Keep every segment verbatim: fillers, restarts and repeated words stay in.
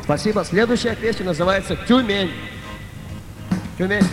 Спасибо. Следующая песня называется «Тюмень». Тюмень.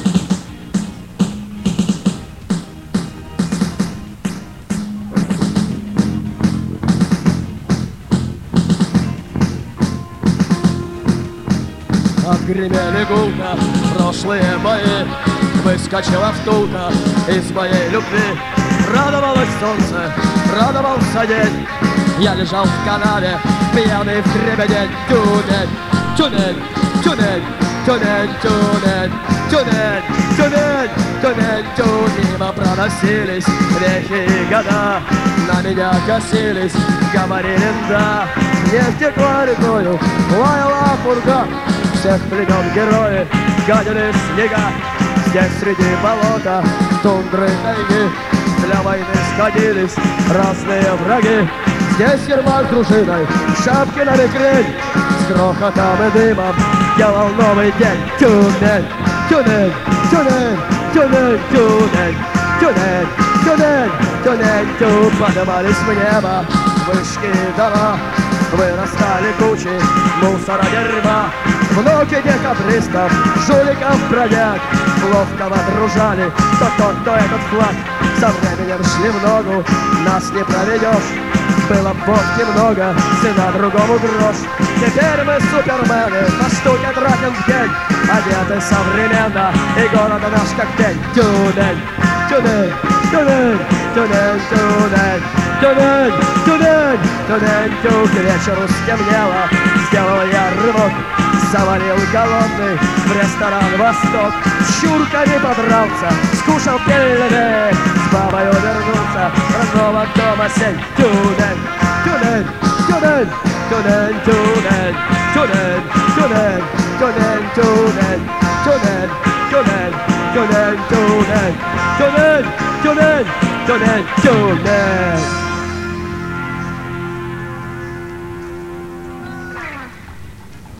Отгремели гулко прошлые бои, выскочила втулка из моей любви. Радовалось солнце, радовался день, я лежал в канаве, пьяный в дребедень. Тюмень, Тюмень, Тюмень, Тюмень, Тюмень, Тюмень, Тюмень, Тюмень, Тюмень. Мимо проносились вехи и года, на меня косились, говорили да. Не стекла рекою, лаяла пурга, всех племен герои гадили снега. Здесь среди болота, тундры, тайги для войны сходились разные враги. Здесь Ермак дружиной, шапки на бекрень, с грохотом и дымом делал новый день. Тюмень, Тюмень, Тюмень, Тюмень, Тюмень, Тюмень, Тюмень, Тюмень, Тюмень. Поднимались в небо вышки дома, вырастали кучи мусора дерьма. Внуки декабристов, жуликов бродяг ловко водружали то тот, то этот флаг. Со временем шли в ногу, нас не проведешь. Было водки много, цена другому грош. Теперь мы супермены, по штуке тратим в день, одеты современно, и город наш как день. Тюмень, Тюмень, Тюмень, Тюмень, Тюмень, Тюмень, Тюмень, Тюмень, Тюмень. К вечеру стемнело, сделал я рывок, завалил голодный в ресторан «Восток». С чурками подрался, скушал пельмени, с бабой вернулся, родного дома сень. Тюмень, Тюмень, Тюмень, Тюмень, Тюмень, Тюмень, Тюмень, Тюмень, Тюмень, Тюмень, Тюмень, Тюмень, Тюмень, Тюмень, Тюмень, Тюмень, Тюмень.